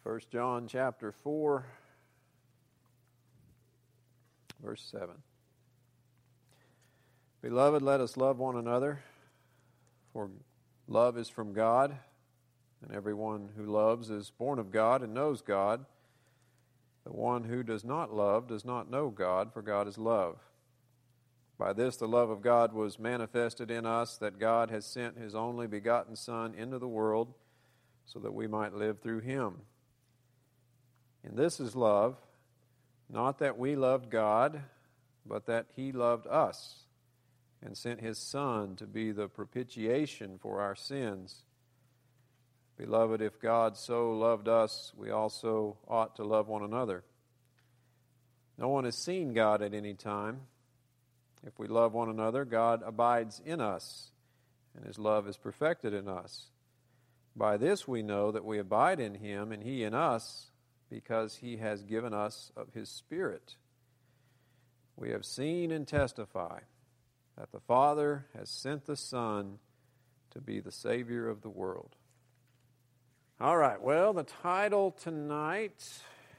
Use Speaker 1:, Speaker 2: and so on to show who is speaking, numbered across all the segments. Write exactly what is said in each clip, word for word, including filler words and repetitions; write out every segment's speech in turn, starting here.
Speaker 1: First John chapter four, verse seven. Beloved, let us love one another, for love is from God, and everyone who loves is born of God and knows God. The one who does not love does not know God, for God is love. By this the love of God was manifested in us, that God has sent His only begotten Son into the world, so that we might live through Him. And this is love, not that we loved God, but that He loved us, and sent His Son to be the propitiation for our sins. Beloved, if God so loved us, we also ought to love one another. No one has seen God at any time. If we love one another, God abides in us, and His love is perfected in us. By this we know that we abide in Him, and He in us, because He has given us of His Spirit. We have seen and testify that the Father has sent the Son to be the Savior of the world. All right, well, the title tonight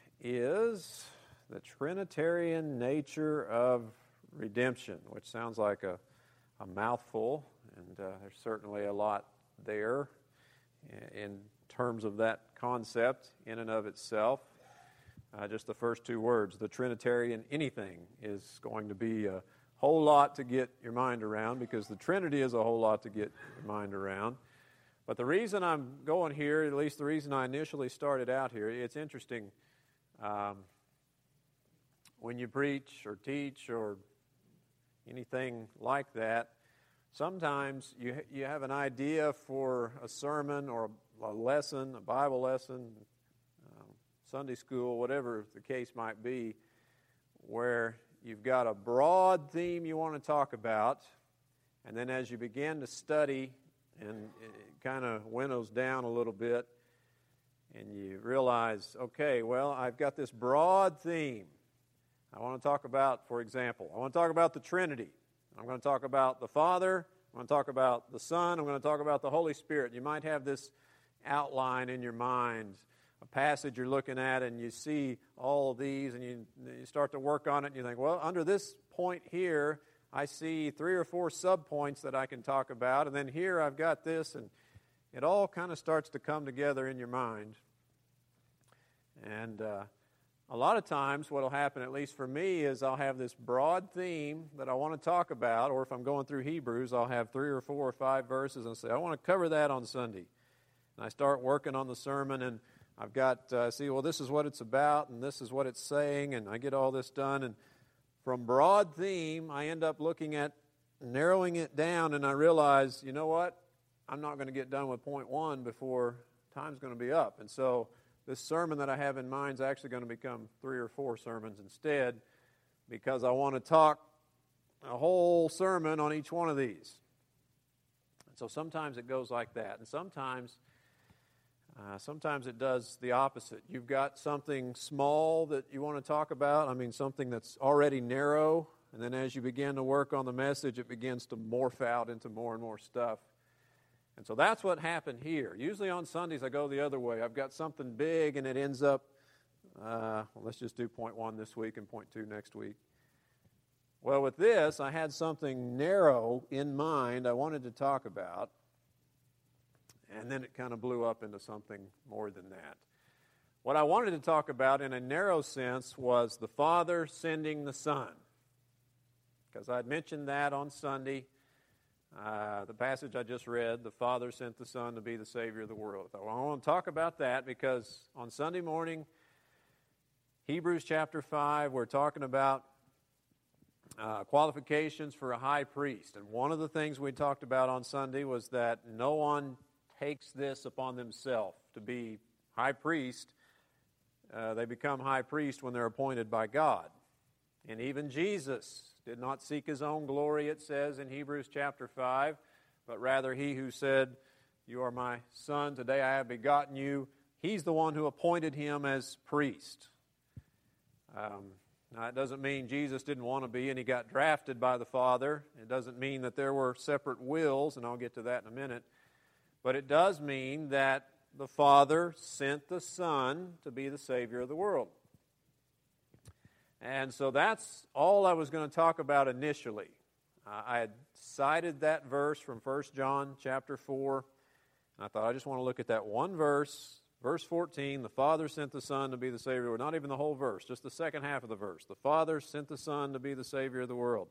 Speaker 1: is The Trinitarian Nature of Redemption, which sounds like a, a mouthful, and uh, there's certainly a lot there in terms of that concept in and of itself. Uh, just the first two words, the Trinitarian anything, is going to be a whole lot to get your mind around, because the Trinity is a whole lot to get your mind around. But the reason I'm going here, at least the reason I initially started out here, it's interesting. Um, when you preach or teach or anything like that, sometimes you you have an idea for a sermon or a lesson, a Bible lesson, um, Sunday school, whatever the case might be, where you've got a broad theme you want to talk about, and then as you begin to study, and it kind of winnows down a little bit, and you realize, okay, well, I've got this broad theme. I want to talk about, for example, I want to talk about the Trinity. I'm going to talk about the Father. I'm going to talk about the Son. I'm going to talk about the Holy Spirit. You might have this outline in your mind, a passage you're looking at, and you see all of these, and you, you start to work on it, and you think, well, under this point here, I see three or four subpoints that I can talk about, and then here I've got this, and it all kind of starts to come together in your mind. And uh, a lot of times what will happen, at least for me, is I'll have this broad theme that I want to talk about, or if I'm going through Hebrews, I'll have three or four or five verses and say, I want to cover that on Sunday. And I start working on the sermon, and I've got, uh, see, well, this is what it's about, and this is what it's saying, and I get all this done, and from broad theme, I end up looking at narrowing it down, and I realize, you know what? I'm not going to get done with point one before time's going to be up. And so this sermon that I have in mind is actually going to become three or four sermons instead, because I want to talk a whole sermon on each one of these. And so sometimes it goes like that, and sometimes Uh, sometimes it does the opposite. You've got something small that you want to talk about, I mean something that's already narrow, and then as you begin to work on the message, it begins to morph out into more and more stuff. And so that's what happened here. Usually on Sundays I go the other way. I've got something big and it ends up, uh, well, let's just do point one this week and point two next week. Well, with this, I had something narrow in mind I wanted to talk about, and then it kind of blew up into something more than that. What I wanted to talk about in a narrow sense was the Father sending the Son, because I'd mentioned that on Sunday. Uh, the passage I just read, the Father sent the Son to be the Savior of the world. I want to talk about that because on Sunday morning, Hebrews chapter five, we're talking about uh, qualifications for a high priest. And one of the things we talked about on Sunday was that no one takes this upon themselves to be high priest. Uh, they become high priest when they're appointed by God. And even Jesus did not seek His own glory, it says in Hebrews chapter five, but rather He who said, you are my Son, today I have begotten you, He's the one who appointed Him as priest. Um, now, it doesn't mean Jesus didn't want to be and He got drafted by the Father. It doesn't mean that there were separate wills, and I'll get to that in a minute. But it does mean that the Father sent the Son to be the Savior of the world. And so that's all I was going to talk about initially. Uh, I had cited that verse from First John chapter four. And I thought I just want to look at that one verse, verse fourteen. The Father sent the Son to be the Savior of the world. Not even the whole verse, just the second half of the verse. The Father sent the Son to be the Savior of the world.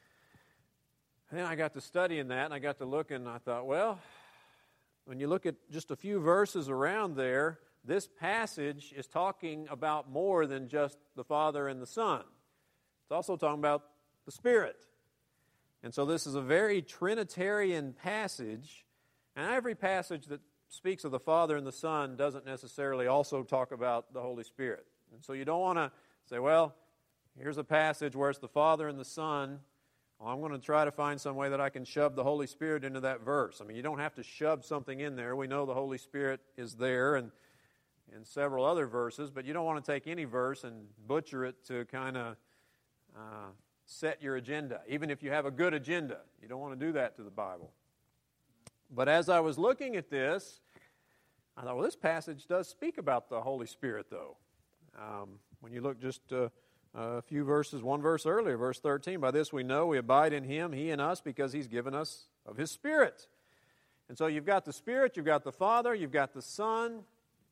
Speaker 1: And then I got to studying that, and I got to looking, and I thought, well, when you look at just a few verses around there, this passage is talking about more than just the Father and the Son. It's also talking about the Spirit. And so this is a very Trinitarian passage, and every passage that speaks of the Father and the Son doesn't necessarily also talk about the Holy Spirit. And so you don't want to say, well, here's a passage where it's the Father and the Son. Well, I'm going to try to find some way that I can shove the Holy Spirit into that verse. I mean, you don't have to shove something in there. We know the Holy Spirit is there, and in several other verses, but you don't want to take any verse and butcher it to kind of uh, set your agenda. Even if you have a good agenda, you don't want to do that to the Bible. But as I was looking at this, I thought, well, this passage does speak about the Holy Spirit, though. Um, when you look just uh, a few verses, one verse earlier, verse thirteen, by this we know we abide in Him, He in us, because He's given us of His Spirit. And so you've got the Spirit, you've got the Father, you've got the Son.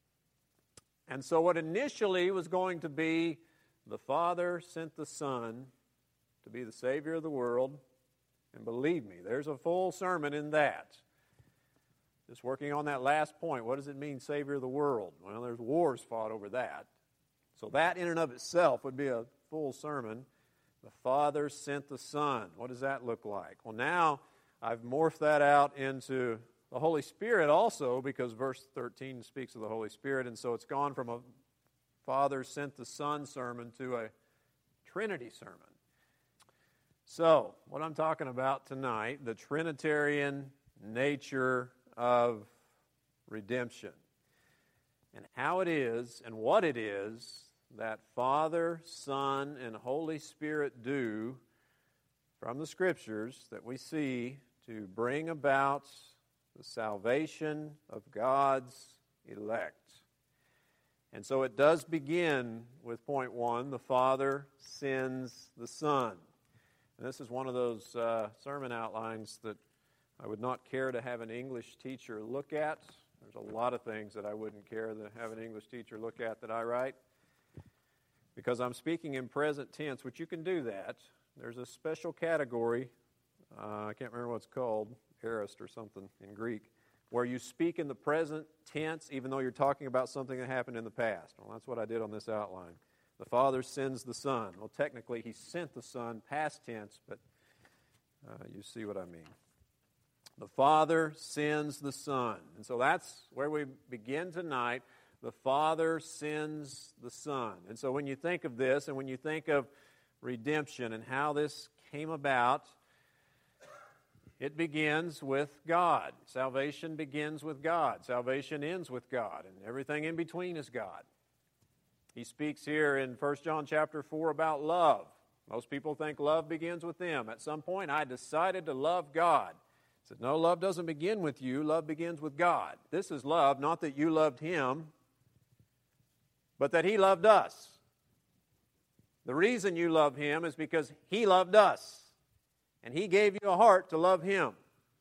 Speaker 1: And so what initially was going to be the Father sent the Son to be the Savior of the world, and believe me, there's a full sermon in that. Just working on that last point, what does it mean, Savior of the world? Well, there's wars fought over that. So that in and of itself would be a full sermon. The Father sent the Son. What does that look like? Well, now I've morphed that out into the Holy Spirit also, because verse thirteen speaks of the Holy Spirit, and so it's gone from a Father sent the Son sermon to a Trinity sermon. So, what I'm talking about tonight, the Trinitarian nature of redemption, and how it is and what it is that Father, Son, and Holy Spirit do from the Scriptures that we see to bring about the salvation of God's elect. And so it does begin with point one, the Father sends the Son. And this is one of those uh, sermon outlines that I would not care to have an English teacher look at. There's a lot of things that I wouldn't care to have an English teacher look at that I write, because I'm speaking in present tense, which you can do that. There's a special category, uh, I can't remember what it's called, aorist or something in Greek, where you speak in the present tense even though you're talking about something that happened in the past. Well, that's what I did on this outline. The Father sends the Son. Well, technically, He sent the Son, past tense, but uh, you see what I mean. The Father sends the Son. And so that's where we begin tonight. The Father sends the Son. And so when you think of this, and when you think of redemption and how this came about, it begins with God. Salvation begins with God. Salvation ends with God, and everything in between is God. He speaks here in First John chapter four about love. Most people think love begins with them. At some point, I decided to love God. He said, no, love doesn't begin with you. Love begins with God. This is love, not that you loved Him, but that He loved us. The reason you love Him is because He loved us. And He gave you a heart to love Him.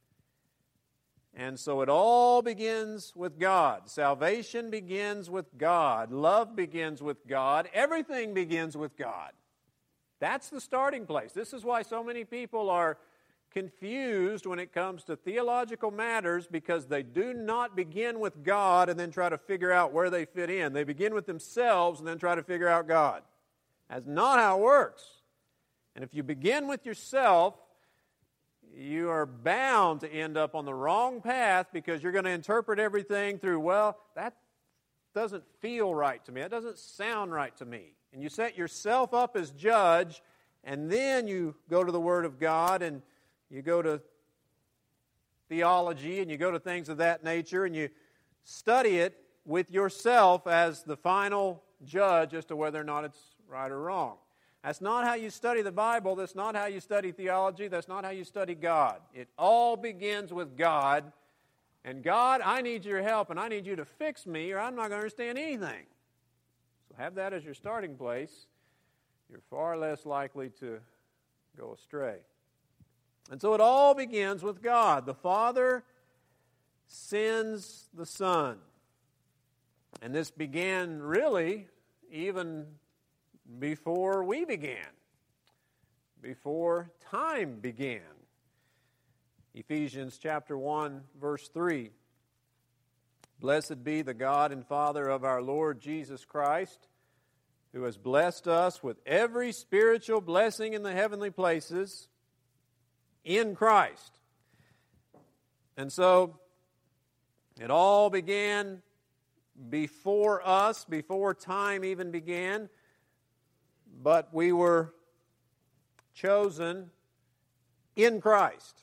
Speaker 1: And so it all begins with God. Salvation begins with God. Love begins with God. Everything begins with God. That's the starting place. This is why so many people are confused when it comes to theological matters, because they do not begin with God and then try to figure out where they fit in. They begin with themselves and then try to figure out God. That's not how it works. And if you begin with yourself, you are bound to end up on the wrong path, because you're going to interpret everything through, well, that doesn't feel right to me. That doesn't sound right to me. And you set yourself up as judge, and then you go to the Word of God, and you go to theology, and you go to things of that nature, and you study it with yourself as the final judge as to whether or not it's right or wrong. That's not how you study the Bible. That's not how you study theology. That's not how you study God. It all begins with God, And God, I need your help, and I need you to fix me, or I'm not going to understand anything. So have that as your starting place. You're far less likely to go astray. And so it all begins with God. The Father sends the Son. And this began really even before we began, before time began. Ephesians chapter one, verse three. Blessed be the God and Father of our Lord Jesus Christ, who has blessed us with every spiritual blessing in the heavenly places in Christ. And so, it all began before us, before time even began, but we were chosen in Christ.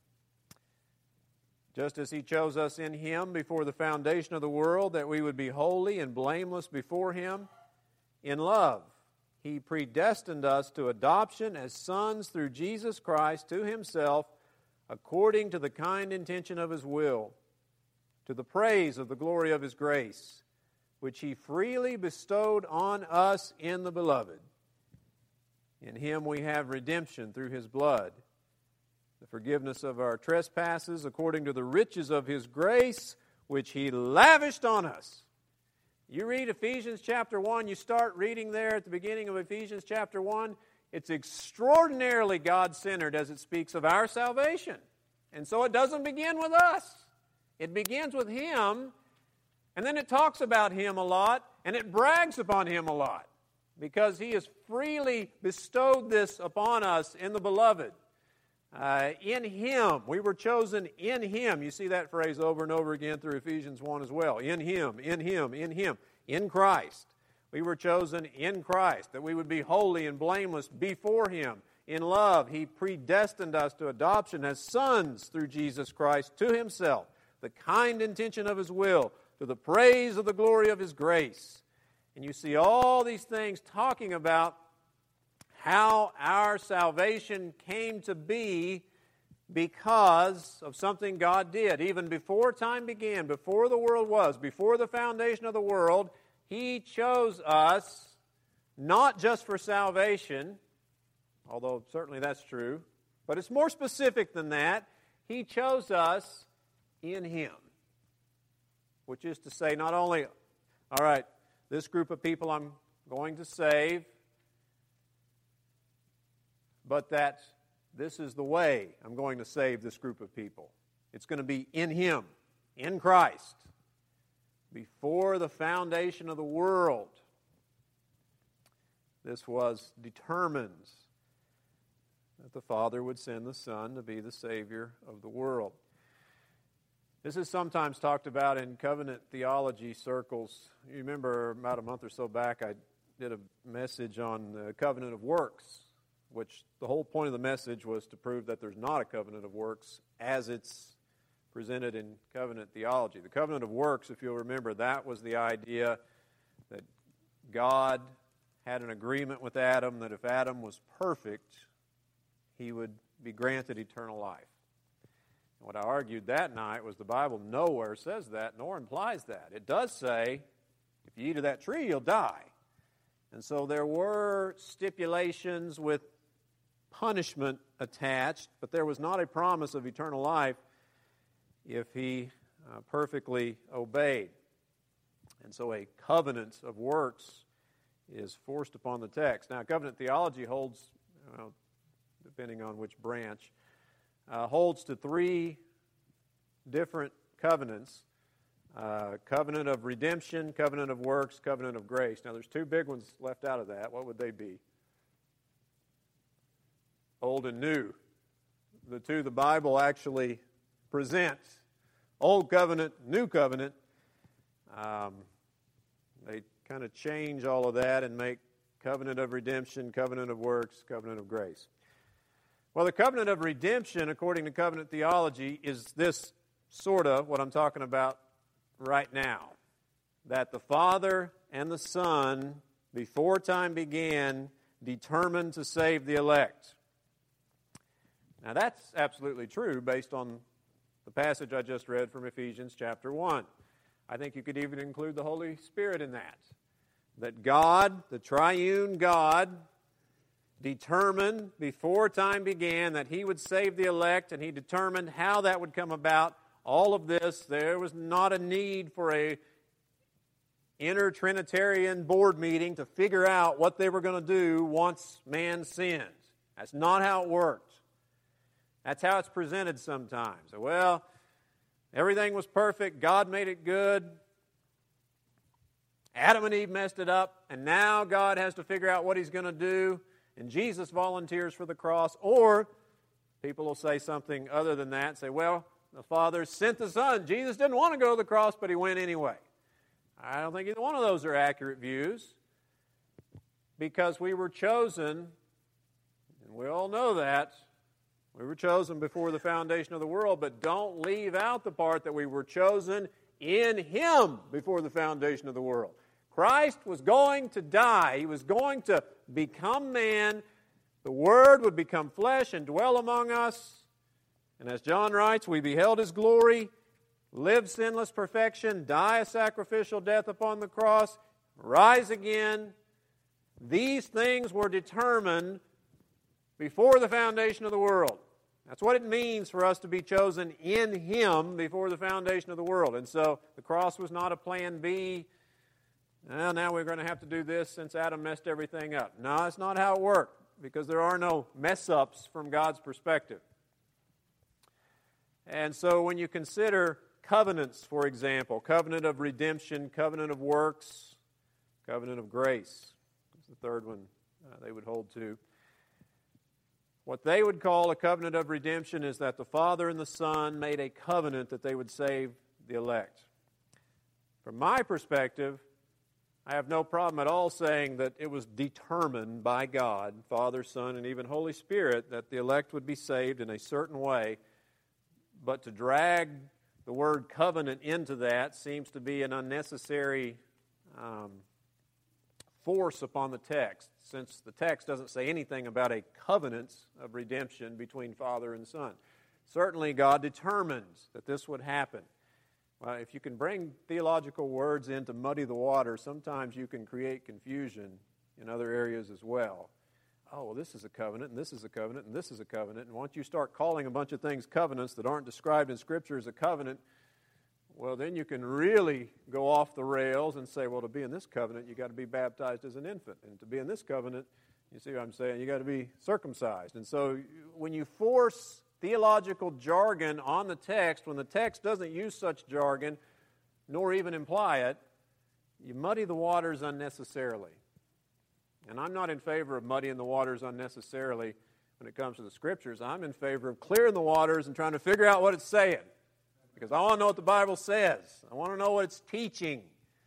Speaker 1: Just as He chose us in Him before the foundation of the world, that we would be holy and blameless before Him in love. He predestined us to adoption as sons through Jesus Christ to Himself, according to the kind intention of His will, to the praise of the glory of His grace, which He freely bestowed on us in the Beloved. In Him we have redemption through His blood, the forgiveness of our trespasses, according to the riches of His grace, which He lavished on us. You read Ephesians chapter one, you start reading there at the beginning of Ephesians chapter one, it's extraordinarily God-centered as it speaks of our salvation. And so it doesn't begin with us. It begins with Him, and then it talks about Him a lot, and it brags upon Him a lot, because He has freely bestowed this upon us in the Beloved. Uh, in Him. We were chosen in Him. You see that phrase over and over again through Ephesians one as well. In Him, in Him, in Him, in Christ. We were chosen in Christ, that we would be holy and blameless before Him. In love, He predestined us to adoption as sons through Jesus Christ to Himself, the kind intention of His will, to the praise of the glory of His grace. And you see all these things talking about how our salvation came to be because of something God did. Even before time began, before the world was, before the foundation of the world, He chose us not just for salvation, although certainly that's true, but it's more specific than that. He chose us in Him, which is to say not only, all right, this group of people I'm going to save, but that this is the way I'm going to save this group of people. It's going to be in Him, in Christ, before the foundation of the world. This was determined that the Father would send the Son to be the Savior of the world. This is sometimes talked about in covenant theology circles. You remember about a month or so back I did a message on the covenant of works, which the whole point of the message was to prove that there's not a covenant of works as it's presented in covenant theology. The covenant of works, if you'll remember, that was the idea that God had an agreement with Adam that if Adam was perfect, he would be granted eternal life. And what I argued that night was the Bible nowhere says that, nor implies that. It does say, if you eat of that tree, you'll die. And so there were stipulations with punishment attached, but there was not a promise of eternal life if he uh, perfectly obeyed. And so a covenant of works is forced upon the text. Now, covenant theology holds, uh, depending on which branch, uh, holds to three different covenants. Uh, covenant of redemption, covenant of works, covenant of grace. Now, there's two big ones left out of that. What would they be? Old and new. The two the Bible actually presents. Old covenant, new covenant. Um, they kind of change all of that and make covenant of redemption, covenant of works, covenant of grace. Well, the covenant of redemption, according to covenant theology, is this sort of what I'm talking about right now. That the Father and the Son, before time began, determined to save the elect. Now, that's absolutely true based on the passage I just read from Ephesians chapter one. I think you could even include the Holy Spirit in that. That God, the triune God, determined before time began that He would save the elect, and He determined how that would come about. All of this, there was not a need for a inner Trinitarian board meeting to figure out what they were going to do once man sinned. That's not how it worked. That's how it's presented sometimes. Well, everything was perfect. God made it good. Adam and Eve messed it up, and now God has to figure out what He's going to do, and Jesus volunteers for the cross. Or people will say something other than that, say, well, the Father sent the Son. Jesus didn't want to go to the cross, but He went anyway. I don't think either one of those are accurate views, because we were chosen, and we all know that. We were chosen before the foundation of the world, but don't leave out the part that we were chosen in Him before the foundation of the world. Christ was going to die. He was going to become man. The Word would become flesh and dwell among us. And as John writes, we beheld His glory, live sinless perfection, die a sacrificial death upon the cross, rise again. These things were determined before the foundation of the world. That's what it means for us to be chosen in Him before the foundation of the world. And so the cross was not a plan B. Well, now we're going to have to do this since Adam messed everything up. No, that's not how it worked, because there are no mess-ups from God's perspective. And so when you consider covenants, for example, covenant of redemption, covenant of works, covenant of grace, that's the third one uh, they would hold to. What they would call a covenant of redemption is that the Father and the Son made a covenant that they would save the elect. From my perspective, I have no problem at all saying that it was determined by God, Father, Son, and even Holy Spirit, that the elect would be saved in a certain way. But to drag the word covenant into that seems to be an unnecessary um, force upon the text, since the text doesn't say anything about a covenant of redemption between Father and Son. Certainly God determines that this would happen. Well, if you can bring theological words in to muddy the water, sometimes you can create confusion in other areas as well. Oh, well, this is a covenant, and this is a covenant, and this is a covenant. And once you start calling a bunch of things covenants that aren't described in Scripture as a covenant, well, then you can really go off the rails and say, well, to be in this covenant, you've got to be baptized as an infant. And to be in this covenant, you see what I'm saying, you've got to be circumcised. And so when you force theological jargon on the text, when the text doesn't use such jargon, nor even imply it, you muddy the waters unnecessarily. And I'm not in favor of muddying the waters unnecessarily when it comes to the Scriptures. I'm in favor of clearing the waters and trying to figure out what it's saying. Because I want to know what the Bible says. I want to know what it's teaching.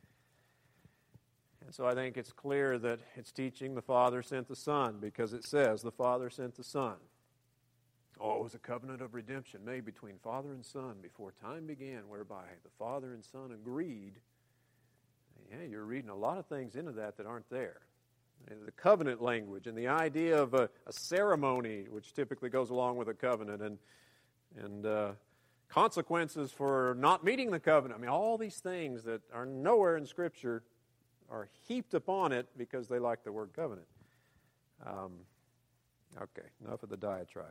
Speaker 1: And so I think it's clear that it's teaching the Father sent the Son, because it says the Father sent the Son. Oh, it was a covenant of redemption made between Father and Son before time began, whereby the Father and Son agreed. Yeah, you're reading a lot of things into that that aren't there. The covenant language and the idea of a, a ceremony, which typically goes along with a covenant, and and uh, consequences for not meeting the covenant. I mean, all these things that are nowhere in Scripture are heaped upon it because they like the word covenant. Um, okay, enough of the diatribe.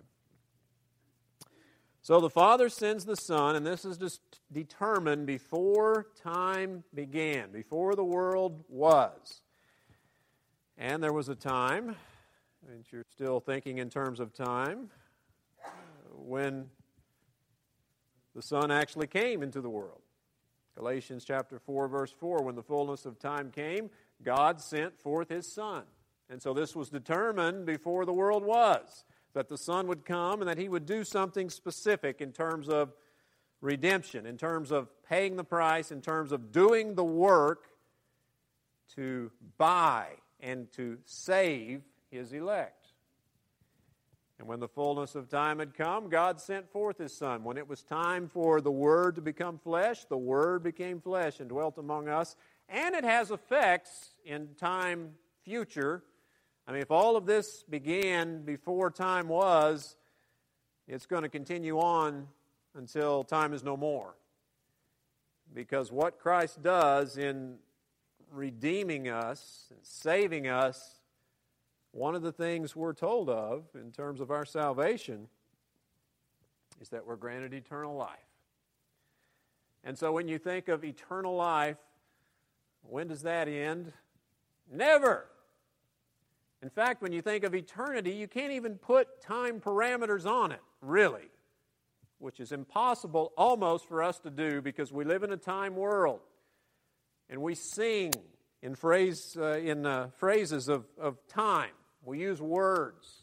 Speaker 1: So the Father sends the Son, and this is just determined before time began, before the world was. And there was a time, and you're still thinking in terms of time, when the Son actually came into the world. Galatians chapter four, verse four, when the fullness of time came, God sent forth His Son. And so this was determined before the world was, that the Son would come and that He would do something specific in terms of redemption, in terms of paying the price, in terms of doing the work to buy and to save His elect. And when the fullness of time had come, God sent forth His Son. When it was time for the Word to become flesh, the Word became flesh and dwelt among us. And it has effects in time future. I mean, if all of this began before time was, it's going to continue on until time is no more. Because what Christ does in redeeming us and saving us, one of the things we're told of in terms of our salvation is that we're granted eternal life. And so when you think of eternal life, when does that end? Never. In fact, when you think of eternity, you can't even put time parameters on it, really, which is impossible almost for us to do because we live in a time world. And we sing in phrase uh, in uh, phrases of, of time. We use words.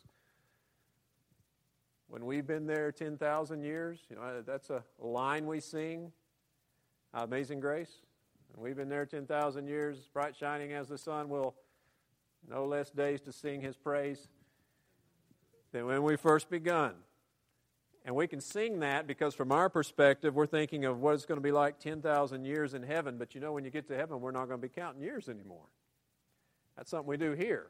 Speaker 1: When we've been there ten thousand years, you know, that's a line we sing, Amazing Grace. And we've been there ten thousand years, bright shining as the sun, will no less days to sing His praise than when we first begun. And we can sing that because from our perspective, we're thinking of what it's going to be like ten thousand years in heaven. But you know, when you get to heaven, we're not going to be counting years anymore. That's something we do here.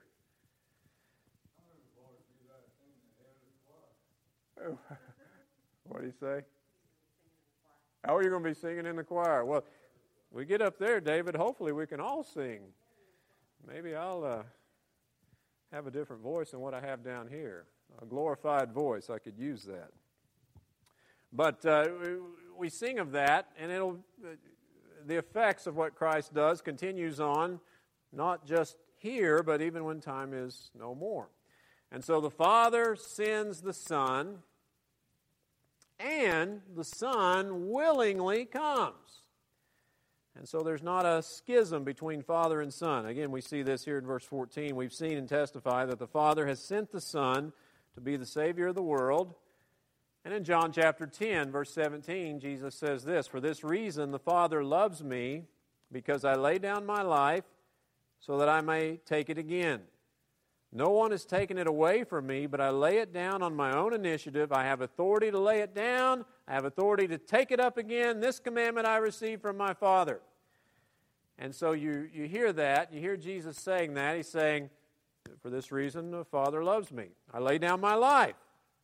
Speaker 1: What do you say? Oh, you're going to be singing in the choir. Well, we get up there, David, hopefully we can all sing. Maybe I'll uh, have a different voice than what I have down here. A glorified voice, I could use that. But uh, we sing of that, and it'll the effects of what Christ does continues on, not just here, but even when time is no more. And so the Father sends the Son, and the Son willingly comes. And so there's not a schism between Father and Son. Again, we see this here in verse fourteen. We've seen and testified that the Father has sent the Son to be the Savior of the world. And in John chapter ten, verse seventeen, Jesus says this, "For this reason the Father loves me, because I lay down my life so that I may take it again. No one has taken it away from me, but I lay it down on my own initiative. I have authority to lay it down. I have authority to take it up again. This commandment I received from my Father." And so you, you hear that. You hear Jesus saying that. He's saying, for this reason the Father loves me. I lay down my life.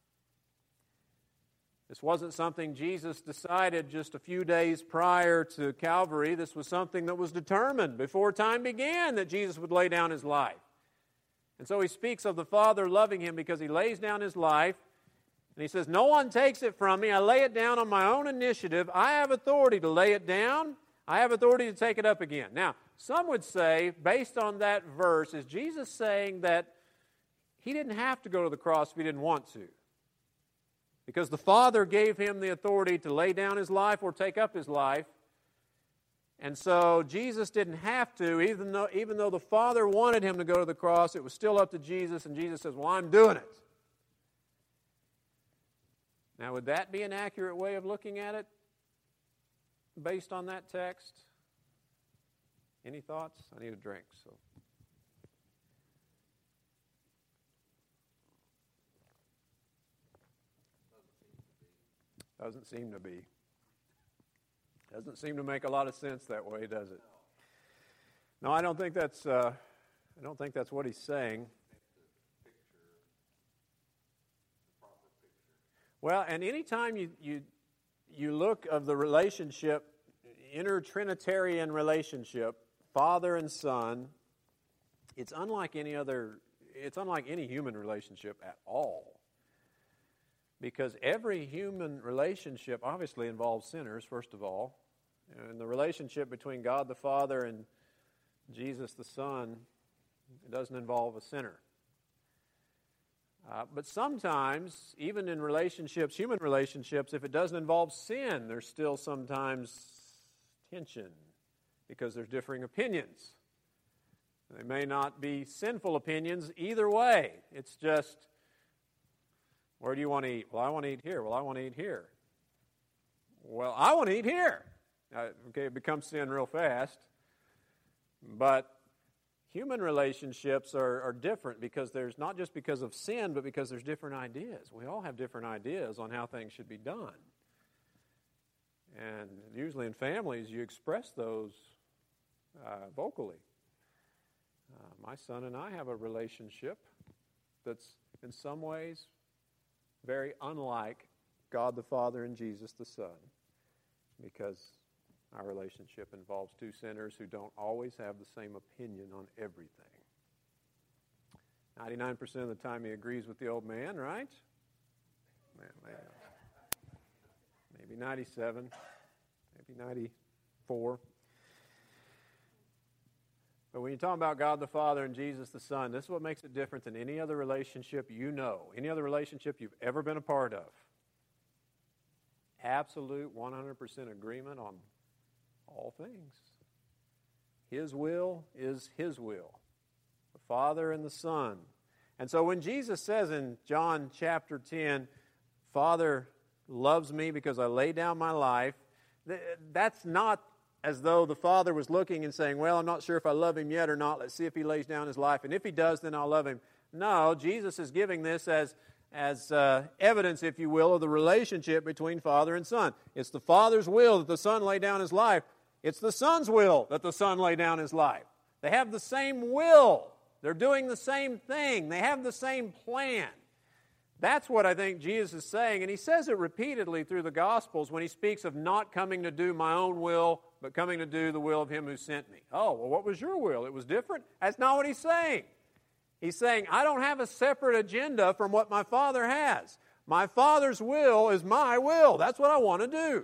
Speaker 1: This wasn't something Jesus decided just a few days prior to Calvary. This was something that was determined before time began that Jesus would lay down His life. And so He speaks of the Father loving Him because He lays down His life. And He says, no one takes it from me. I lay it down on my own initiative. I have authority to lay it down. I have authority to take it up again. Now, some would say, based on that verse, is Jesus saying that He didn't have to go to the cross if He didn't want to? Because the Father gave Him the authority to lay down His life or take up His life. And so Jesus didn't have to, even though, even though the Father wanted Him to go to the cross, it was still up to Jesus, and Jesus says, well, I'm doing it. Now, would that be an accurate way of looking at it based on that text? Any thoughts? I need a drink, so... Doesn't seem to be. Doesn't seem to make a lot of sense that way, does it? No, I don't think that's. Uh, I don't think that's what he's saying. Well, and anytime you you you look of the relationship, inner Trinitarian relationship, Father and Son, it's unlike any other. It's unlike any human relationship at all. Because every human relationship obviously involves sinners, first of all. And the relationship between God the Father and Jesus the Son, it doesn't involve a sinner. Uh, but sometimes, even in relationships, human relationships, if it doesn't involve sin, there's still sometimes tension because there's differing opinions. They may not be sinful opinions either way. It's just, where do you want to eat? Well, I want to eat here. Well, I want to eat here. Well, I want to eat here. Uh, okay, it becomes sin real fast. But human relationships are, are different because there's not just because of sin, but because there's different ideas. We all have different ideas on how things should be done. And usually in families, you express those uh, vocally. Uh, my son and I have a relationship that's in some ways very unlike God the Father and Jesus the Son, because our relationship involves two sinners who don't always have the same opinion on everything. ninety-nine percent of the time he agrees with the old man, right? Maybe ninety-seven, maybe ninety-four. But when you're talking about God the Father and Jesus the Son, this is what makes it different than any other relationship you know, any other relationship you've ever been a part of. Absolute one hundred percent agreement on all things. His will is His will. The Father and the Son. And so when Jesus says in John chapter ten, Father loves me because I lay down my life, that's not as though the Father was looking and saying, well, I'm not sure if I love Him yet or not. Let's see if He lays down His life. And if He does, then I'll love Him. No, Jesus is giving this as, as uh, evidence, if you will, of the relationship between Father and Son. It's the Father's will that the Son lay down His life. It's the Son's will that the Son lay down His life. They have the same will. They're doing the same thing. They have the same plan. That's what I think Jesus is saying, and He says it repeatedly through the Gospels when He speaks of not coming to do my own will, but coming to do the will of Him who sent me. Oh, well, what was your will? It was different? That's not what He's saying. He's saying, I don't have a separate agenda from what my Father has. My Father's will is my will. That's what I want to do.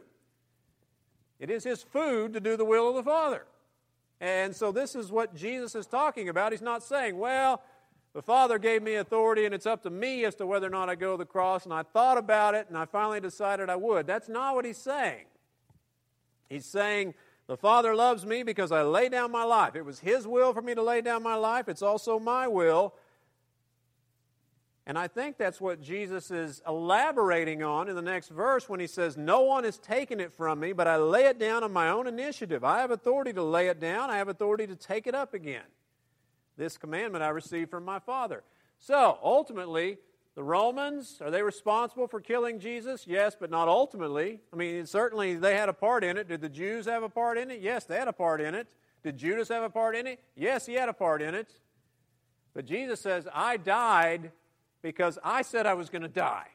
Speaker 1: It is His food to do the will of the Father. And so this is what Jesus is talking about. He's not saying, well, the Father gave me authority and it's up to me as to whether or not I go to the cross, and I thought about it and I finally decided I would. That's not what He's saying. He's saying, the Father loves me because I lay down my life. It was His will for me to lay down my life. It's also my will. And I think that's what Jesus is elaborating on in the next verse when He says, no one has taken it from me, but I lay it down on my own initiative. I have authority to lay it down. I have authority to take it up again. This commandment I received from my Father. So, ultimately, the Romans, are they responsible for killing Jesus? Yes, but not ultimately. I mean, certainly they had a part in it. Did the Jews have a part in it? Yes, they had a part in it. Did Judas have a part in it? Yes, he had a part in it. But Jesus says, I died because I said I was going to die.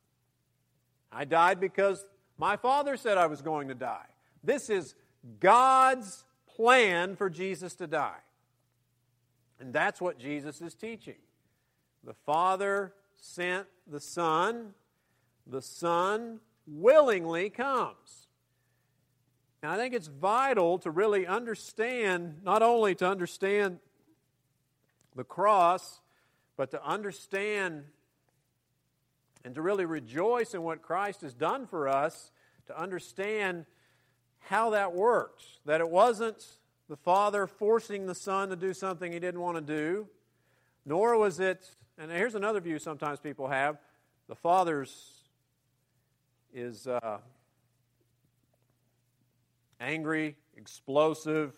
Speaker 1: I died because my Father said I was going to die. This is God's plan for Jesus to die. And that's what Jesus is teaching. The Father sent the Son. The Son willingly comes. And I think it's vital to really understand, not only to understand the cross, but to understand and to really rejoice in what Christ has done for us, to understand how that worked. That it wasn't the Father forcing the Son to do something He didn't want to do, nor was it, and here's another view sometimes people have, the Father's is uh, angry, explosive,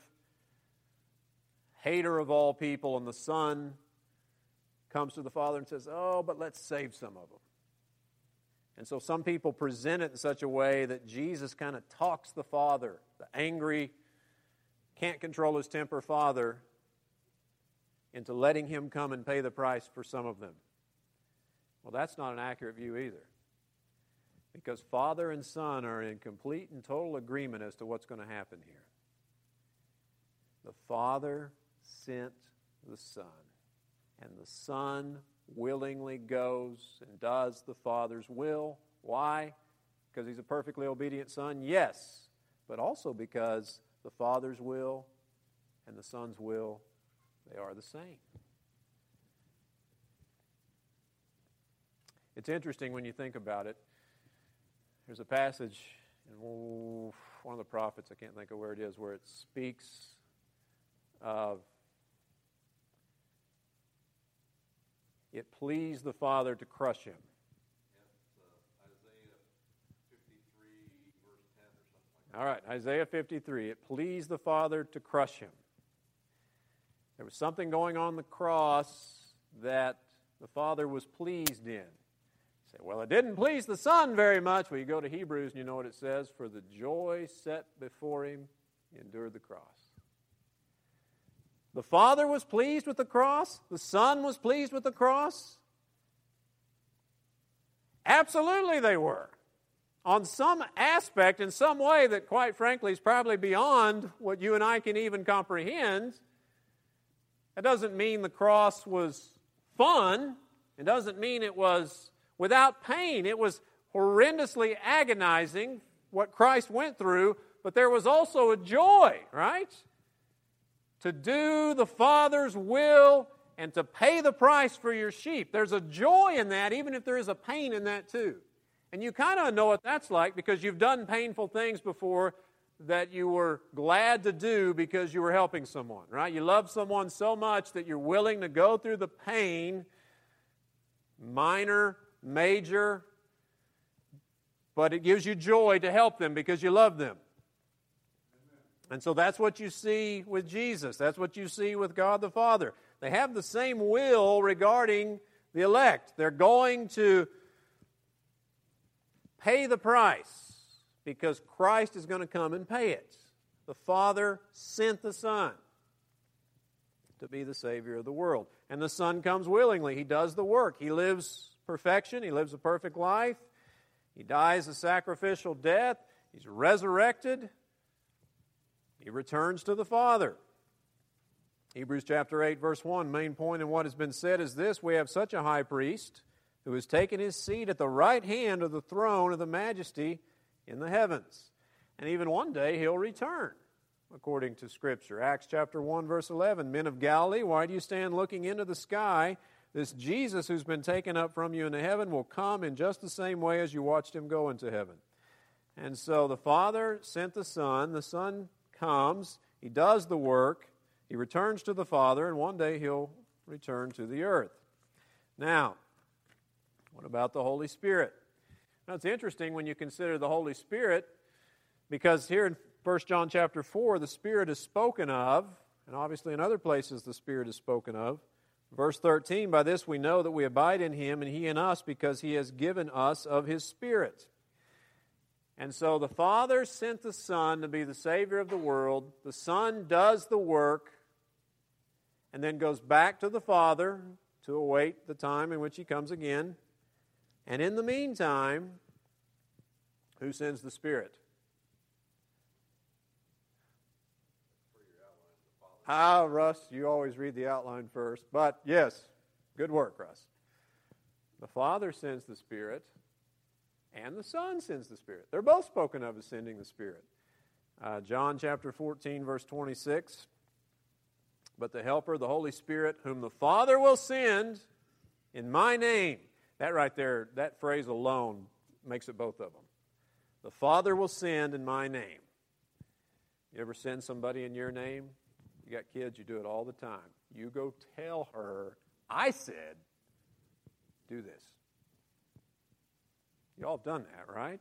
Speaker 1: hater of all people, and the Son comes to the Father and says, oh, but let's save some of them. And so some people present it in such a way that Jesus kind of talks the Father, the angry, can't control his temper Father, into letting Him come and pay the price for some of them. Well, that's not an accurate view either. Because Father and Son are in complete and total agreement as to what's going to happen here. The Father sent the Son. And the Son willingly goes and does the Father's will. Why? Because He's a perfectly obedient Son? Yes. But also because the Father's will and the Son's will, they are the same. It's interesting when you think about it. There's a passage in one of the prophets, I can't think of where it is, where it speaks of it pleased the Father to crush Him. All right, Isaiah fifty-three. It pleased the Father to crush Him. There was something going on the cross that the Father was pleased in. You say, well, it didn't please the Son very much. Well, you go to Hebrews and you know what it says. For the joy set before Him, He endured the cross. The Father was pleased with the cross. The Son was pleased with the cross. Absolutely they were. on some aspect, in some way that, quite frankly, is probably beyond what you and I can even comprehend. That doesn't mean the cross was fun. It doesn't mean it was without pain. It was horrendously agonizing what Christ went through, but there was also a joy, right? To do the Father's will and to pay the price for your sheep. There's a joy in that, even if there is a pain in that too. And you kind of know what that's like because you've done painful things before that you were glad to do because you were helping someone, right? You love someone so much that you're willing to go through the pain, minor, major, but it gives you joy to help them because you love them. And so that's what you see with Jesus. That's what you see with God the Father. They have the same will regarding the elect. They're going to pay the price because Christ is going to come and pay it. The Father sent the Son to be the Savior of the world. And the Son comes willingly. He does the work. He lives perfection. He lives a perfect life. He dies a sacrificial death. He's resurrected. He returns to the Father. Hebrews chapter eight, verse one, main point in what has been said is this: we have such a high priest who has taken his seat at the right hand of the throne of the majesty in the heavens. And even one day he'll return, according to Scripture. Acts chapter one, verse eleven, men of Galilee, why do you stand looking into the sky? This Jesus who's been taken up from you into heaven will come in just the same way as you watched him go into heaven. And so the Father sent the Son. The Son comes. He does the work. He returns to the Father, and one day he'll return to the earth. Now, what about the Holy Spirit? Now, it's interesting when you consider the Holy Spirit, because here in First John chapter four, the Spirit is spoken of, and obviously in other places the Spirit is spoken of. Verse thirteen, by this we know that we abide in Him and He in us, because He has given us of His Spirit. And so the Father sent the Son to be the Savior of the world. The Son does the work and then goes back to the Father to await the time in which He comes again. And in the meantime, who sends the Spirit? Ah, Russ, you always read the outline first. But yes, good work, Russ. The Father sends the Spirit, and the Son sends the Spirit. They're both spoken of as sending the Spirit. Uh, John chapter fourteen, verse twenty-six. But the Helper, the Holy Spirit, whom the Father will send in my name. That right there, that phrase alone makes it both of them. The Father will send in my name. You ever send somebody in your name? You got kids, you do it all the time. You go tell her, I said, do this. You all have done that, right?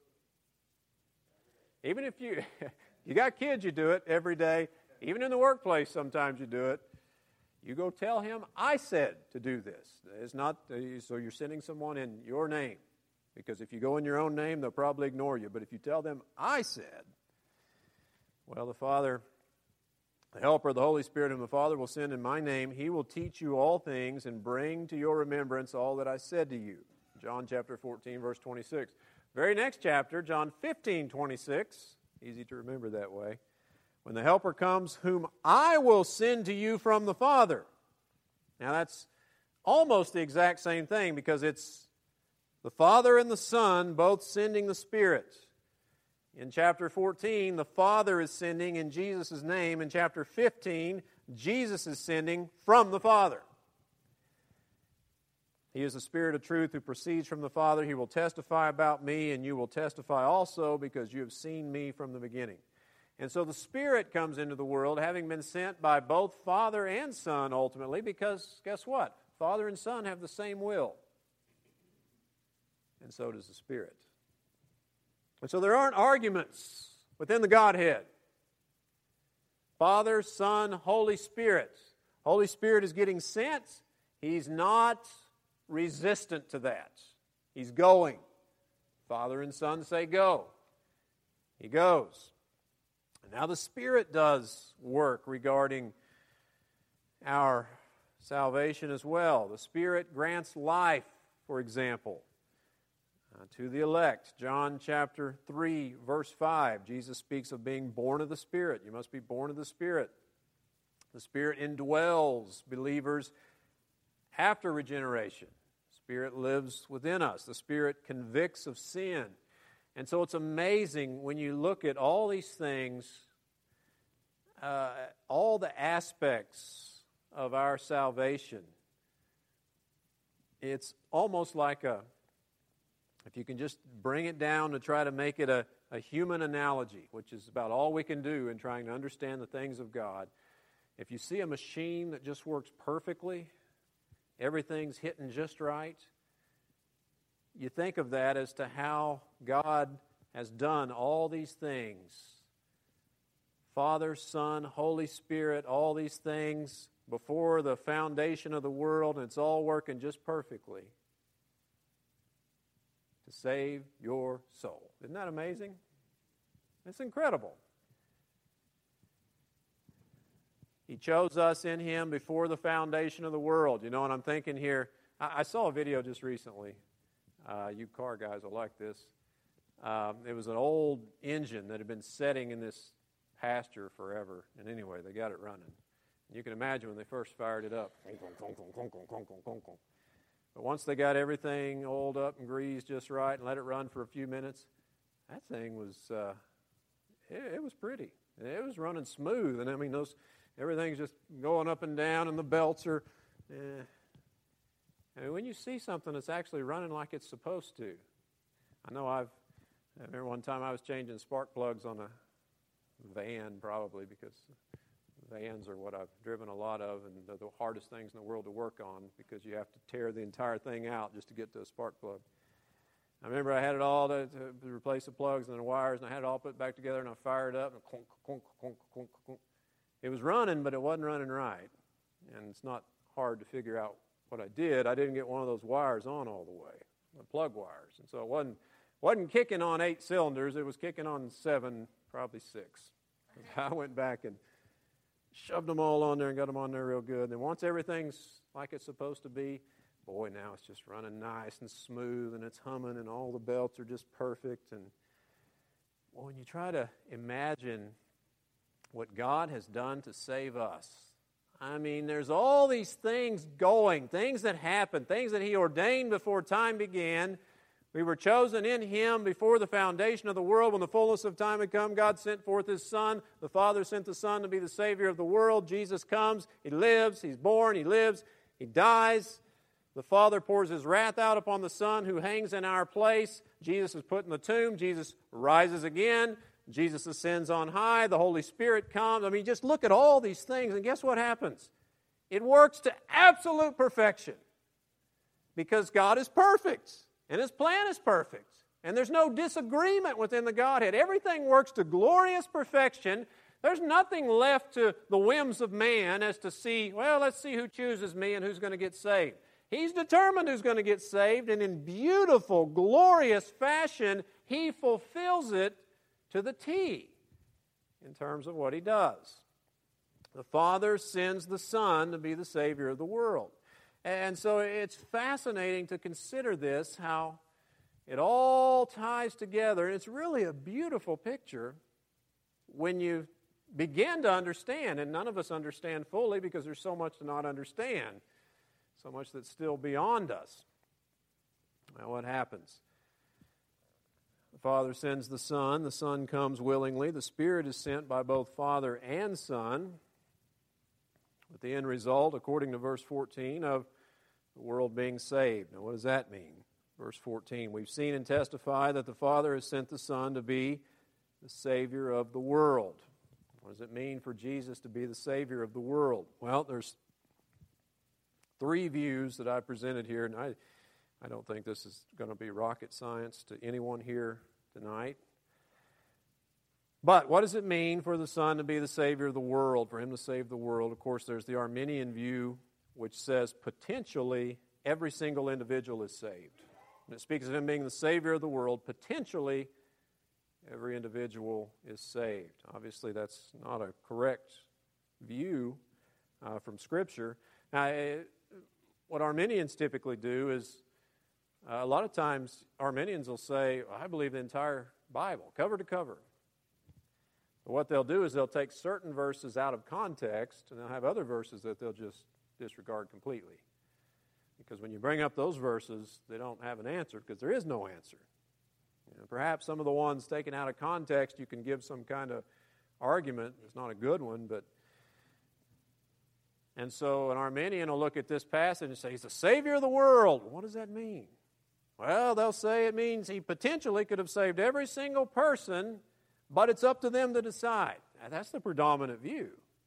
Speaker 1: Even if you, you got kids, you do it every day. Even in the workplace, sometimes you do it. You go tell him, I said to do this. It's not, so you're sending someone in your name. Because if you go in your own name, they'll probably ignore you. But if you tell them, I said, well, the Father, the Helper, the Holy Spirit, whom the Father will send in my name, He will teach you all things and bring to your remembrance all that I said to you. John chapter fourteen, verse twenty-six. Very next chapter, John fifteen, twenty-six. Easy to remember that way. When the Helper comes, whom I will send to you from the Father. Now that's almost the exact same thing, because it's the Father and the Son both sending the Spirit. In chapter fourteen, the Father is sending in Jesus' name. In chapter fifteen, Jesus is sending from the Father. He is the Spirit of truth who proceeds from the Father. He will testify about me, and you will testify also, because you have seen me from the beginning. And so the Spirit comes into the world, having been sent by both Father and Son, ultimately, because guess what? Father and Son have the same will. And so does the Spirit. And so there aren't arguments within the Godhead. Father, Son, Holy Spirit. Holy Spirit is getting sent. He's not resistant to that. He's going. Father and Son say go. He goes. And now the Spirit does work regarding our salvation as well. The Spirit grants life, for example. Uh, to the elect, John chapter three, verse five, Jesus speaks of being born of the Spirit. You must be born of the Spirit. The Spirit indwells believers after regeneration. The Spirit lives within us. The Spirit convicts of sin. And so it's amazing when you look at all these things, uh, all the aspects of our salvation. It's almost like a If you can just bring it down to try to make it a, a human analogy, which is about all we can do in trying to understand the things of God. If you see a machine that just works perfectly, everything's hitting just right, you think of that as to how God has done all these things. Father, Son, Holy Spirit, all these things before the foundation of the world, and it's all working just perfectly to save your soul. Isn't that amazing? It's incredible. He chose us in Him before the foundation of the world. You know what I'm thinking here? I, I saw a video just recently. Uh, you car guys will like this. Um, it was an old engine that had been setting in this pasture forever. And anyway, they got it running. And you can imagine when they first fired it up. But once they got everything oiled up and greased just right and let it run for a few minutes, that thing was, uh, it, it was pretty. It was running smooth. And I mean, those everything's just going up and down and the belts are, eh. I mean, when you see something that's actually running like it's supposed to. I know I've, I remember one time I was changing spark plugs on a van probably because vans are what I've driven a lot of, and they're the hardest things in the world to work on because you have to tear the entire thing out just to get to a spark plug. I remember I had it all to, to replace the plugs and the wires, and I had it all put back together, and I fired it up, and clunk, clunk, clunk, clunk, clunk. It was running, but it wasn't running right, and it's not hard to figure out what I did. I didn't get one of those wires on all the way, the plug wires, and so it wasn't wasn't kicking on eight cylinders. It was kicking on seven, probably six. I went back and shoved them all on there and got them on there real good. And then once everything's like it's supposed to be, boy, now it's just running nice and smooth and it's humming and all the belts are just perfect. And well, when you try to imagine what God has done to save us, I mean, there's all these things going, things that happen, things that He ordained before time began. We were chosen in Him before the foundation of the world. When the fullness of time had come, God sent forth His Son. The Father sent the Son to be the Savior of the world. Jesus comes. He lives. He's born. He lives. He dies. The Father pours His wrath out upon the Son who hangs in our place. Jesus is put in the tomb. Jesus rises again. Jesus ascends on high. The Holy Spirit comes. I mean, just look at all these things, and guess what happens? It works to absolute perfection because God is perfect. And His plan is perfect. And there's no disagreement within the Godhead. Everything works to glorious perfection. There's nothing left to the whims of man as to see, well, let's see who chooses me and who's going to get saved. He's determined who's going to get saved, and in beautiful, glorious fashion, He fulfills it to the T in terms of what He does. The Father sends the Son to be the Savior of the world. And so it's fascinating to consider this, how it all ties together. And it's really a beautiful picture when you begin to understand. And none of us understand fully because there's so much to not understand, so much that's still beyond us. Now, what happens? The Father sends the Son. The Son comes willingly. The Spirit is sent by both Father and Son, with the end result, according to verse fourteen, of the world being saved. Now, what does that mean? Verse fourteen, we've seen and testify that the Father has sent the Son to be the Savior of the world. What does it mean for Jesus to be the Savior of the world? Well, there's three views that I presented here, and I, I don't think this is going to be rocket science to anyone here tonight. But what does it mean for the Son to be the Savior of the world, for Him to save the world? Of course, there's the Arminian view, which says potentially every single individual is saved. When it speaks of Him being the Savior of the world, potentially every individual is saved. Obviously, that's not a correct view uh, from Scripture. Now, it, what Arminians typically do is Uh, a lot of times Arminians will say, well, I believe the entire Bible, cover to cover. But what they'll do is they'll take certain verses out of context, and they'll have other verses that they'll just disregard completely. Because when you bring up those verses, they don't have an answer, because there is no answer. You know, perhaps some of the ones taken out of context, you can give some kind of argument. It's not a good one, but... And so an Arminian will look at this passage and say, he's the Savior of the world. What does that mean? Well, they'll say it means he potentially could have saved every single person, but it's up to them to decide. Now, that's the predominant view,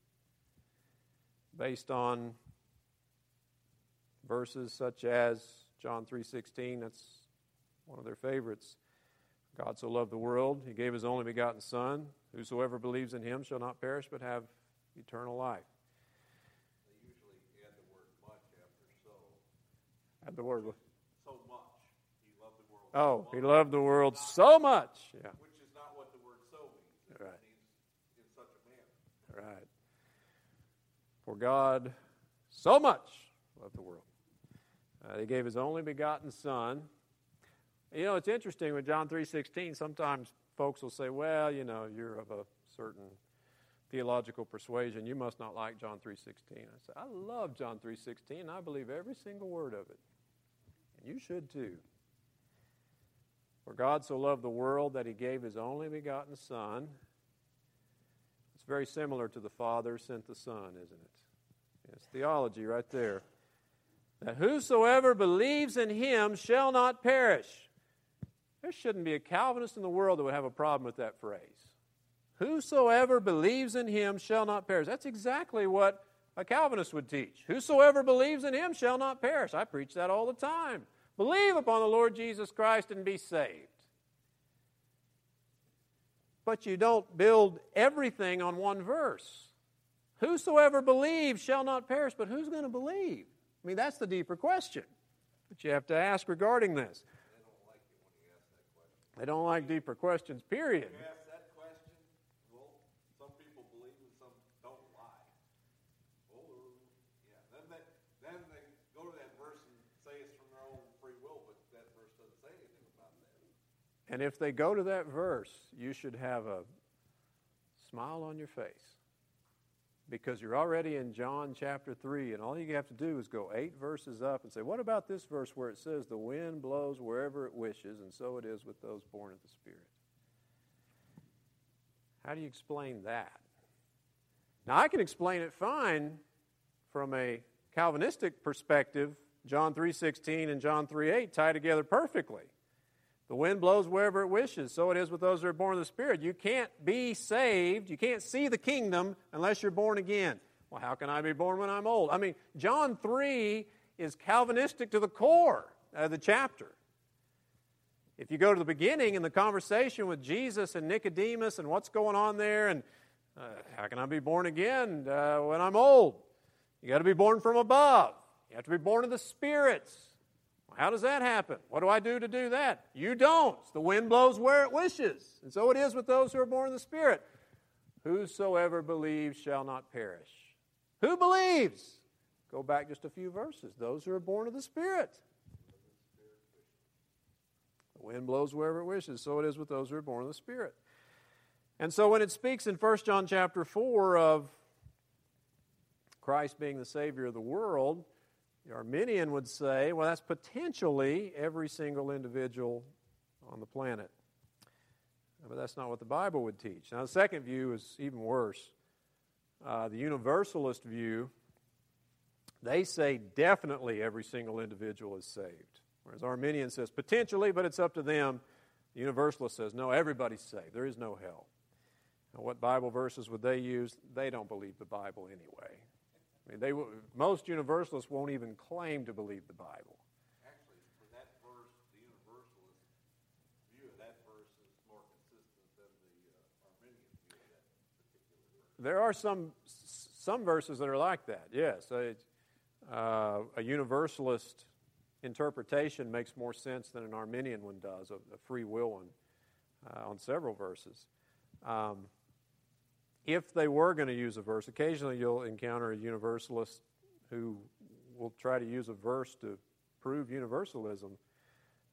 Speaker 1: based on verses such as John three sixteen. That's one of their favorites. God so loved the world, he gave his only begotten Son. Whosoever believes in him shall not perish, but have eternal life.
Speaker 2: They usually add the word much after so.
Speaker 1: Add the word.
Speaker 2: So much. He loved the world.
Speaker 1: Oh,
Speaker 2: so
Speaker 1: he
Speaker 2: much.
Speaker 1: loved the world so much. Yeah.
Speaker 2: Which is not what the word so means. It
Speaker 1: Right.
Speaker 2: means in such a manner.
Speaker 1: Right. For God so much loved the world. Uh, he gave his only begotten Son. You know, it's interesting with John three sixteen, sometimes folks will say, well, you know, you're of a certain theological persuasion. You must not like John three sixteen. I say, I love John three sixteen, and I believe every single word of it. And you should too. For God so loved the world that he gave his only begotten Son. It's very similar to the Father sent the Son, isn't it? It's theology right there. That whosoever believes in him shall not perish. There shouldn't be a Calvinist in the world that would have a problem with that phrase. Whosoever believes in him shall not perish. That's exactly what a Calvinist would teach. Whosoever believes in him shall not perish. I preach that all the time. Believe upon the Lord Jesus Christ and be saved. But you don't build everything on one verse. Whosoever believes shall not perish. But who's going to believe? I mean, that's the deeper question that you have to ask regarding this. They don't like deeper questions, period.
Speaker 2: You ask that question, well, some people believe and some don't lie. Oh, yeah. Then they, then they go to that verse and say it's from their own free will, but that verse doesn't say anything about that.
Speaker 1: And if they go to that verse, you should have a smile on your face. Because you're already in John chapter three, and all you have to do is go eight verses up and say, what about this verse where it says, the wind blows wherever it wishes, and so it is with those born of the Spirit? How do you explain that? Now, I can explain it fine from a Calvinistic perspective. John three sixteen and John three eight tie together perfectly. The wind blows wherever it wishes, so it is with those who are born of the Spirit. You can't be saved, you can't see the kingdom unless you're born again. Well, how can I be born when I'm old? I mean, John three is Calvinistic to the core of the chapter. If you go to the beginning in the conversation with Jesus and Nicodemus and what's going on there, and uh, how can I be born again uh, when I'm old? You got to be born from above. You have to be born of the spirits. How does that happen? What do I do to do that? You don't. The wind blows where it wishes. And so it is with those who are born of the Spirit. Whosoever believes shall not perish. Who believes? Go back just a few verses. Those who are born of the Spirit. The wind blows wherever it wishes. So it is with those who are born of the Spirit. And so when it speaks in First John chapter four of Christ being the Savior of the world, the Arminian would say, well, that's potentially every single individual on the planet. But that's not what the Bible would teach. Now, the second view is even worse. Uh, the Universalist view, they say definitely every single individual is saved. Whereas Arminian says potentially, but it's up to them. The Universalist says, no, everybody's saved. There is no hell. Now, what Bible verses would they use? They don't believe the Bible anyway. I mean, they will, most Universalists won't even claim to believe the Bible.
Speaker 2: Actually, for that verse, the Universalist view of that verse is more consistent than the uh, Arminian view of that particular verse.
Speaker 1: There are some some verses that are like that, yes. A, uh, a Universalist interpretation makes more sense than an Arminian one does, a, a free will one, uh, on several verses. Um, If they were going to use a verse, occasionally you'll encounter a Universalist who will try to use a verse to prove universalism.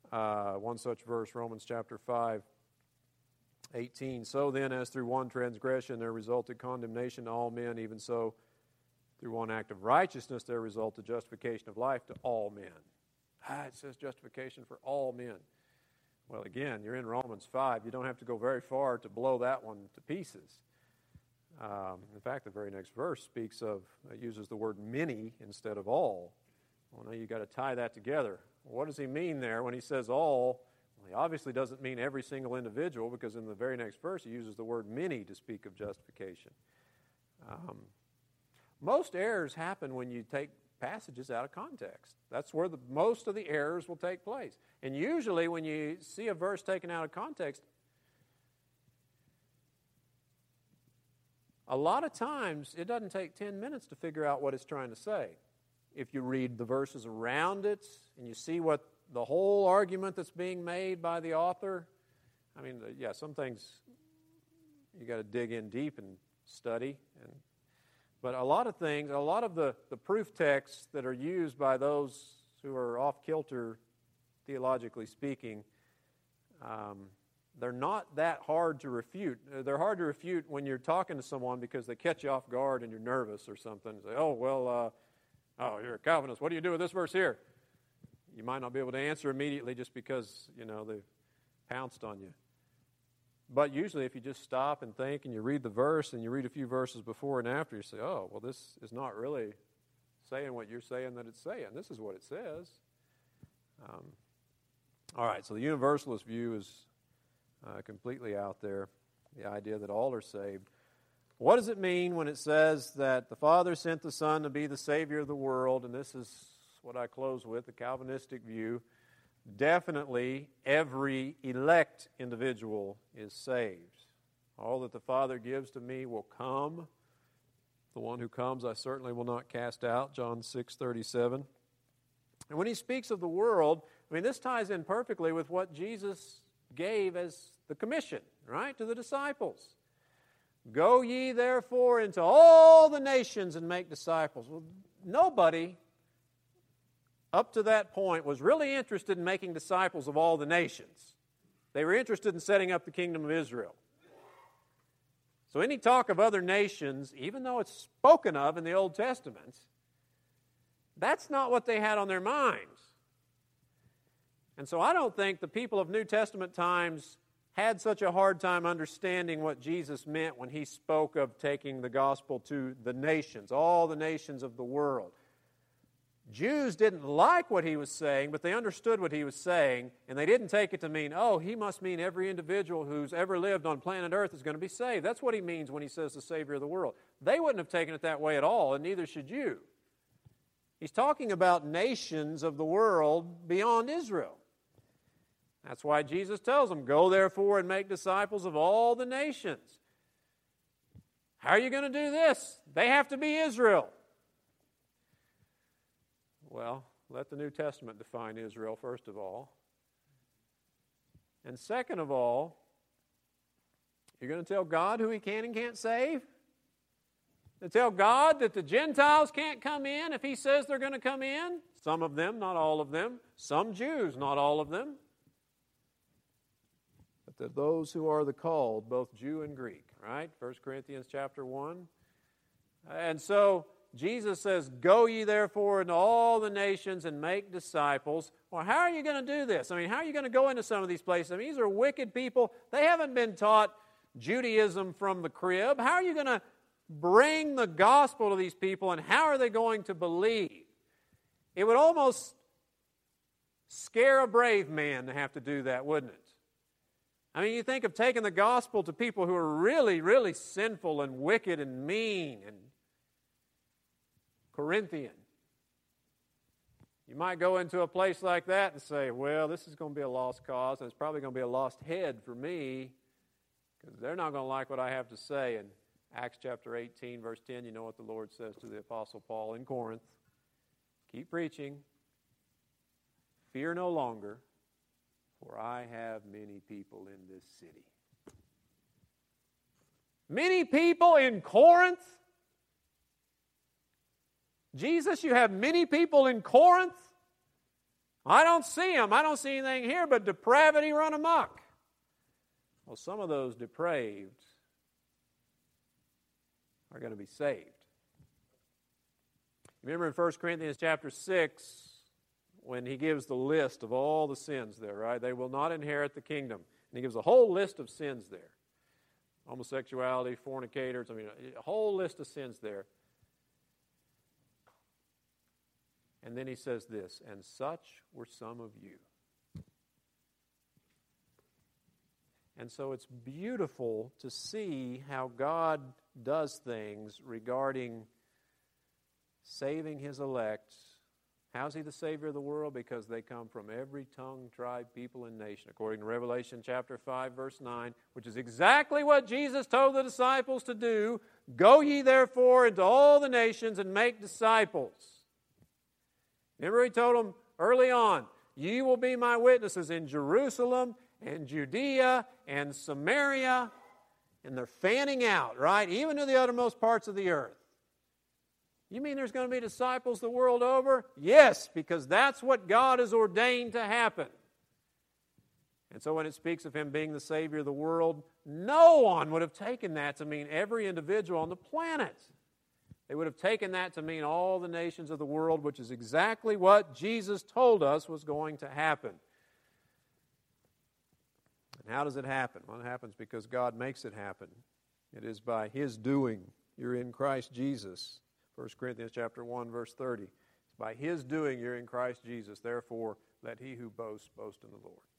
Speaker 1: Uh, one such verse, Romans chapter five, eighteen. So then, as through one transgression there resulted condemnation to all men, even so through one act of righteousness there resulted justification of life to all men. Ah, it says justification for all men. Well, again, you're in Romans five. You don't have to go very far to blow that one to pieces. Um, in fact, the very next verse speaks of, it uses the word many instead of all. Well, now you've got to tie that together. What does he mean there when he says all? Well, he obviously doesn't mean every single individual, because in the very next verse he uses the word many to speak of justification. Um, most errors happen when you take passages out of context. That's where the, most of the errors will take place. And usually when you see a verse taken out of context, a lot of times it doesn't take ten minutes to figure out what it's trying to say. If you read the verses around it and you see what the whole argument that's being made by the author, I mean, yeah, some things you got to dig in deep and study. And But a lot of things, a lot of the, the proof texts that are used by those who are off-kilter, theologically speaking, um, they're not that hard to refute. They're hard to refute when you're talking to someone because they catch you off guard and you're nervous or something. Say, oh, well, uh, oh, you're a Calvinist. What do you do with this verse here? You might not be able to answer immediately just because, you know, they've pounced on you. But usually if you just stop and think and you read the verse and you read a few verses before and after, you say, oh, well, this is not really saying what you're saying that it's saying. This is what it says. Um, all right, so the universalist view is uh, completely out there, the idea that all are saved. What does it mean when it says that the Father sent the Son to be the Savior of the world? And this is what I close with, the Calvinistic view. Definitely every elect individual is saved. All that the Father gives to me will come. The one who comes I certainly will not cast out, John six thirty-seven. And when he speaks of the world, I mean, this ties in perfectly with what Jesus gave as the commission, right, to the disciples. Go ye therefore into all the nations and make disciples. Well, nobody up to that point was really interested in making disciples of all the nations. They were interested in setting up the kingdom of Israel. So any talk of other nations, even though it's spoken of in the Old Testament, that's not what they had on their minds. And so I don't think the people of New Testament times had such a hard time understanding what Jesus meant when he spoke of taking the gospel to the nations, all the nations of the world. Jews didn't like what he was saying, but they understood what he was saying, and they didn't take it to mean, oh, he must mean every individual who's ever lived on planet Earth is going to be saved. That's what he means when he says the Savior of the world. They wouldn't have taken it that way at all, and neither should you. He's talking about nations of the world beyond Israel. That's why Jesus tells them, go therefore and make disciples of all the nations. How are you going to do this? They have to be Israel. Well, let the New Testament define Israel, first of all. And second of all, you're going to tell God who he can and can't save? To tell God that the Gentiles can't come in if he says they're going to come in? Some of them, not all of them. Some Jews, not all of them. But that those who are the called, both Jew and Greek, right? First Corinthians chapter one. And so Jesus says, go ye therefore into all the nations and make disciples. Well, how are you going to do this? I mean, how are you going to go into some of these places? I mean, these are wicked people. They haven't been taught Judaism from the crib. How are you going to bring the gospel to these people, and how are they going to believe? It would almost scare a brave man to have to do that, wouldn't it? I mean, you think of taking the gospel to people who are really, really sinful and wicked and mean and Corinthian. You might go into a place like that and say, well, this is going to be a lost cause, and it's probably going to be a lost head for me, because they're not going to like what I have to say. And Acts chapter eighteen, verse ten, you know what the Lord says to the Apostle Paul in Corinth. Keep preaching. Fear no longer, for I have many people in this city. Many people in Corinth? Jesus, you have many people in Corinth? I don't see them. I don't see anything here but depravity run amok. Well, some of those depraved are going to be saved. Remember in First Corinthians chapter six, when he gives the list of all the sins there, right? They will not inherit the kingdom. And he gives a whole list of sins there. Homosexuality, fornicators, I mean, a whole list of sins there. And then he says this, and such were some of you. And so it's beautiful to see how God does things regarding saving His elect. How's He the Savior of the world? Because they come from every tongue, tribe, people, and nation, according to Revelation chapter five, verse nine, which is exactly what Jesus told the disciples to do. Go ye therefore into all the nations and make disciples. Remember He told them early on, ye will be my witnesses in Jerusalem and Judea and Samaria. And they're fanning out, right? Even to the uttermost parts of the earth. You mean there's going to be disciples the world over? Yes, because that's what God has ordained to happen. And so when it speaks of Him being the Savior of the world, no one would have taken that to mean every individual on the planet. They would have taken that to mean all the nations of the world, which is exactly what Jesus told us was going to happen. And how does it happen? Well, it happens because God makes it happen. It is by His doing. You're in Christ Jesus. First Corinthians chapter one, verse thirty. It's by His doing you're in Christ Jesus. Therefore, let he who boasts, boast in the Lord.